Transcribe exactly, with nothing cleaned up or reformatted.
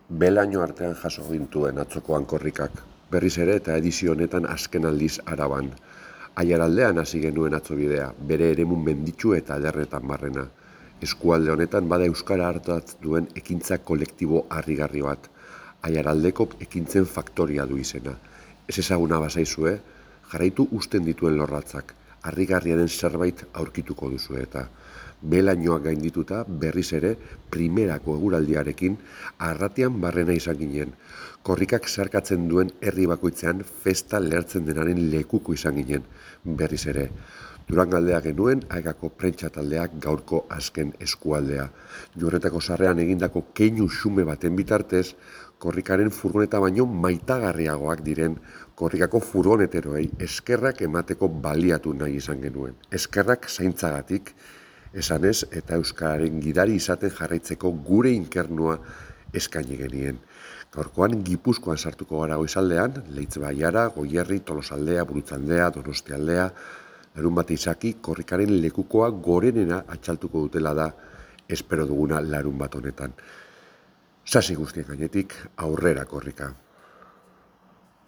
Belaino artean jaso gintuen atzokoan korrikak, berriz ere eta edizio honetan azken aldiz Araban. Aiaraldean hasi genuen atzo bidea, bere eremun menditsu eta ederretan barrena. Eskualde honetan bada euskara hartatz duen ekintza kolektibo harrigarri bat. Aiaraldeko ekintzen faktoria du izena. Ez ezaguna bazaizue, jarraitu usten dituen lorratzak, harrigarriaren zerbait aurkituko duzu eta. Belainoak gaindituta berriz ere primerako eguraldiarekin arratian barrena izan ginen. Korrikak zarkatzen duen herri bakoitzean festa lehertzen denaren lekuko izan ginen berriz ere. Durangaldea genuen Aegako prentsa taldeak gaurko azken eskualdea. Jorretako sarrean egindako keinu xume baten bitartez, korrikaren furgoneta baino maitagarriagoak diren korrikako furgoneteroei eskerrak emateko baliatu nahi izan genuen. Eskerrak zaintzagatik, esanez eta euskararen gidari izaten jarraitzeko gure inkernua eskaini genien. Gaurkoan Gipuzkoan sartuko gara goizaldean, Leitz Baiara, Goierri, Tolosaldea, Burutzaldea, Donostialdea, larun bat izaki korrikaren lekukoa gorenena atxaltuko dutela da espero duguna larun bat honetan. Sasi guztien gainetik aurrera korrika.